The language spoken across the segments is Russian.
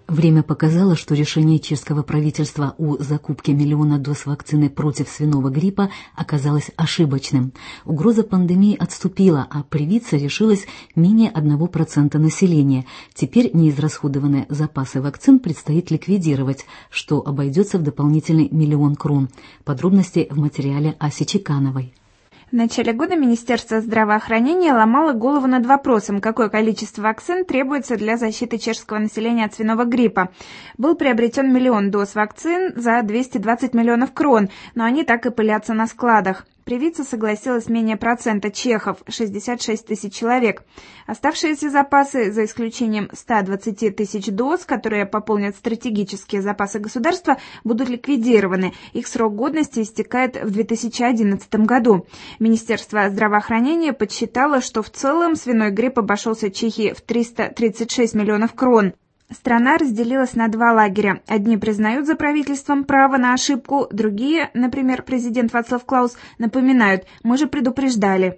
Время показало, что решение чешского правительства о закупке 1 миллиона доз вакцины против свиного гриппа оказалось ошибочным. Угроза пандемии отступила, а привиться решилось менее 1% населения. Теперь неизрасходованные запасы вакцин предстоит ликвидировать, что обойдется в дополнительный 1 миллион крон. Подробности в материале Аси Чекановой. В начале года Министерство здравоохранения ломало голову над вопросом, какое количество вакцин требуется для защиты чешского населения от свиного гриппа. Был приобретен 1 миллион доз вакцин за 220 миллионов крон, но они так и пылятся на складах. Привиться согласилось менее процента чехов – 66 тысяч человек. Оставшиеся запасы, за исключением 120 тысяч доз, которые пополнят стратегические запасы государства, будут ликвидированы. Их срок годности истекает в 2011 году. Министерство здравоохранения подсчитало, что в целом свиной грипп обошелся Чехии в 336 миллионов крон. Страна разделилась на два лагеря. Одни признают за правительством право на ошибку, другие, например, президент Václav Klaus, напоминают: «Мы же предупреждали».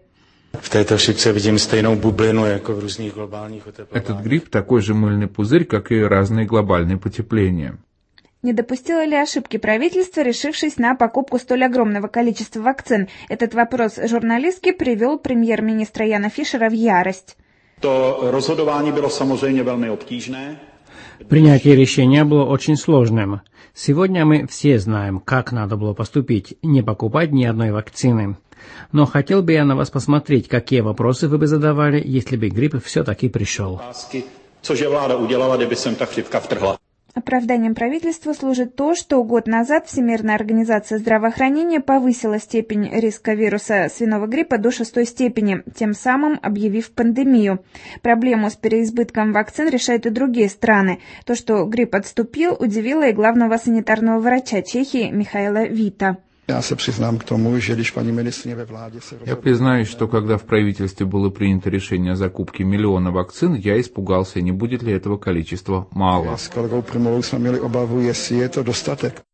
Этот грипп такой же мыльный пузырь, как и разные глобальные потепления. Не допустило ли ошибки правительство, решившись на покупку столь огромного количества вакцин? Этот вопрос журналистки привел премьер-министра Яна Фишера в ярость. Принятие решения было очень сложным. Сегодня мы все знаем, как надо было поступить, не покупать ни одной вакцины. Но хотел бы я на вас посмотреть, какие вопросы вы бы задавали, если бы грипп все-таки пришел. Оправданием правительства служит то, что год назад Всемирная организация здравоохранения повысила степень риска вируса свиного гриппа до 6 степени, тем самым объявив пандемию. Проблему с переизбытком вакцин решают и другие страны. То, что грипп отступил, удивило и главного санитарного врача Чехии Михаила Вита. Я признаюсь, что когда в правительстве было принято решение о закупке 1 миллиона вакцин, я испугался, не будет ли этого количества мало.